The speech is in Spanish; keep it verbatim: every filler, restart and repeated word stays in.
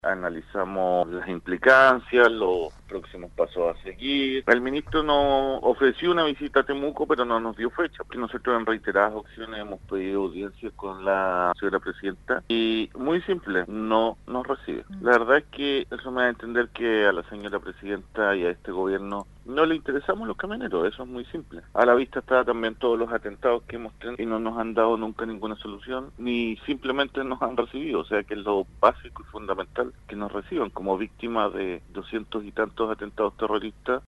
Analizamos las implicancias, los próximos pasos a seguir. El ministro nos ofreció una visita a Temuco, pero no nos dio fecha, porque nosotros en reiteradas ocasiones hemos pedido audiencias con la señora presidenta y muy simple, no nos recibe. La verdad es que eso me da a entender que a la señora presidenta y a este gobierno no le interesamos los camioneros, eso es muy simple. A la vista está también todos los atentados que hemos tenido y no nos han dado nunca ninguna solución, ni simplemente nos han recibido, o sea que es lo básico y fundamental que nos reciban como víctimas de doscientos y tantos atentados terroristas.